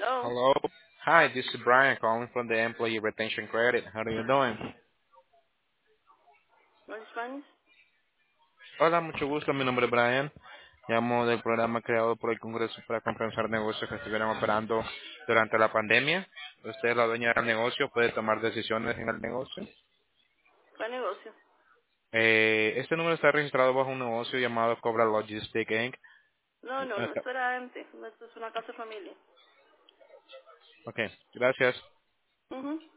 Hello. Hello. Hi, this is Brian calling from the Employee Retention Credit. How are you doing? ¿No es Spanish? Hola, mucho gusto. Mi nombre es Brian. Llamo del programa creado por el Congreso para compensar negocios que estuvieran operando durante la pandemia. Usted es la dueña del negocio, puede tomar decisiones en el negocio. ¿Cuál negocio? Este número está registrado bajo un negocio llamado Cobra Logistic Inc. No, esto era antes. Esto es una casa de familia. Ok, gracias. Mhm.